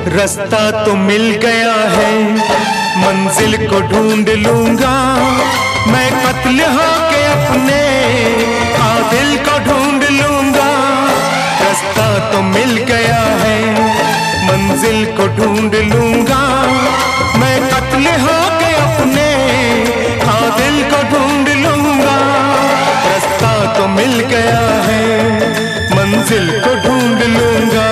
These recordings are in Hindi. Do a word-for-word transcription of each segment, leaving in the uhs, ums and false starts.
रास्ता तो मिल गया है, मंजिल को ढूंढ लूंगा मैं, कत्ल होके अपने कातिल को ढूंढ लूंगा। रास्ता तो मिल गया है, मंजिल को ढूंढ लूंगा मैं, कत्ल होके अपने कातिल को ढूंढ लूंगा। रास्ता तो मिल गया है, मंजिल को ढूंढ लूंगा।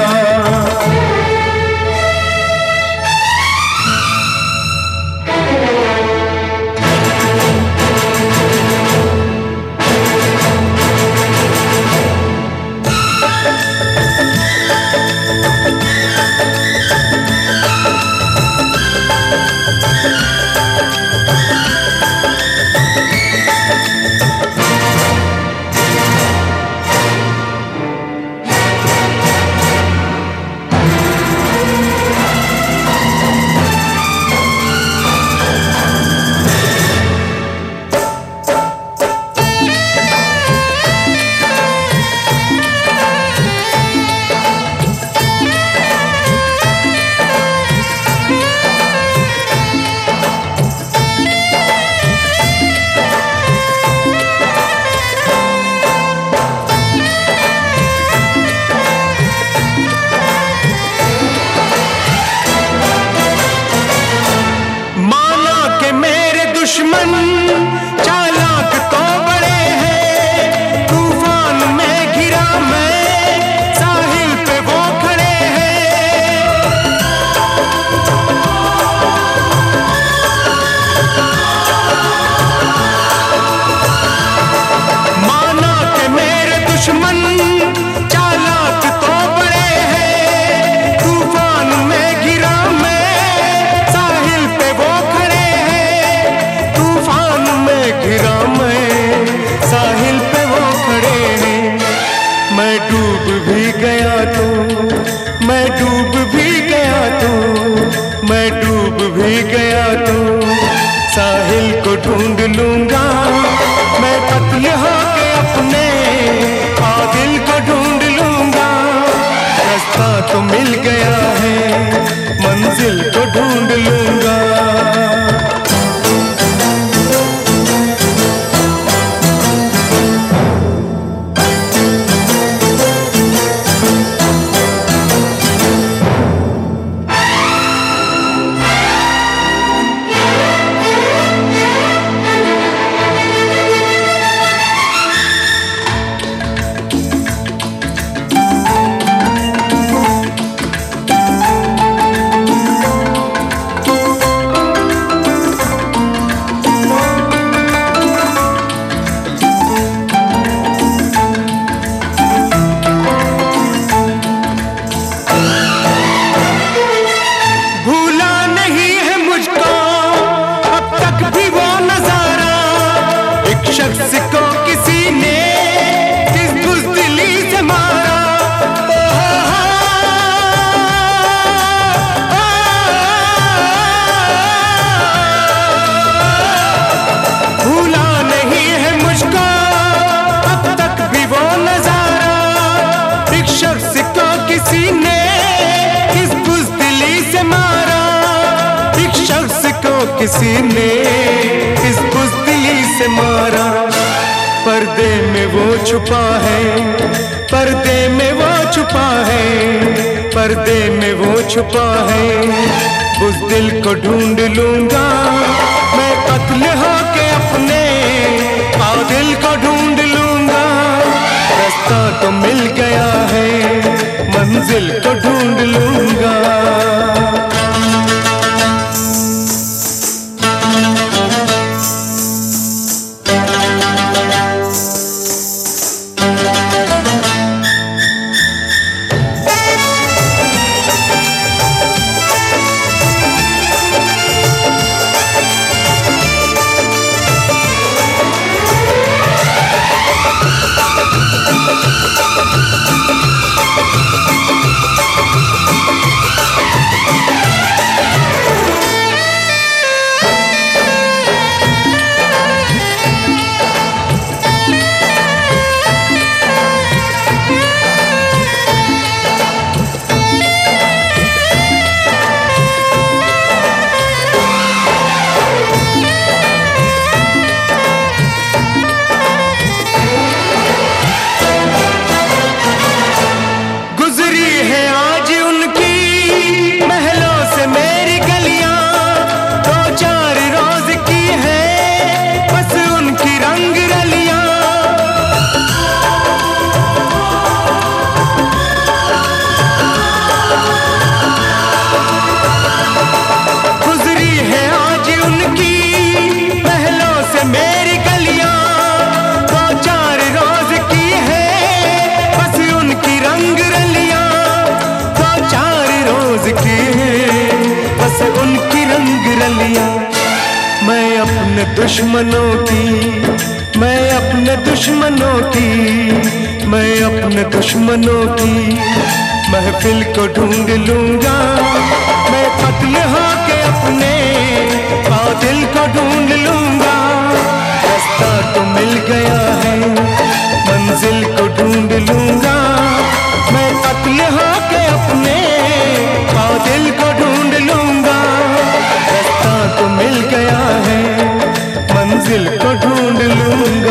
दुश्मन चालाक तो बड़े हैं, तूफान में घिरा मैं, साहिल पे वो खड़े हैं। माना के मेरे दुश्मन चालाक तो बड़े हैं, तूफान में घिरा मैं, साहिल पे वो खड़े हैं। तूफान में घिरा मैं, साहिल पे वो खड़े हैं। मैं डूब भी गया तो, मैं डूब भी गया तो, मैं डूब भी गया तो, साहिल को ढूंढ लूंगा मैं, कत्ल होके अपने कातिल को ढूंढ लूंगा। रास्ता तो मिल गया है, मंजिल को ढूंढ लूंगा। शख्स को किसी ने किस बुज़दिली से मारा, भूला नहीं है मुझको अब तक भी वो नजारा। एक शख्स को किसी ने किस बुज़दिली से मारा, एक शख्स को किसी ने किस बुज़दिली से मारा। पर्दे में वो छुपा है, पर्दे में वो छुपा है, पर्दे में वो छुपा है। उस दिल को ढूंढ लूंगा मैं, कत्ल होके अपने कातिल को ढूंढ लूंगा। रास्ता तो मिल गया है, मंजिल को ढूंढ लूंगा। दुश्मनों की, मैं अपने दुश्मनों की, मैं अपने दुश्मनों की महफिल को ढूंढ लूंगा। मैं कत्ल होके अपने कातिल को ढूंढ लूंगा। रास्ता तो मिल गया है, मंजिल को ढूंढ लूंगा। मैं कत्ल होके अपने कातिल को ढूंढ लूंगा। रास्ता तो मिल गया है, मंजिल को ढूंढ लूंगा।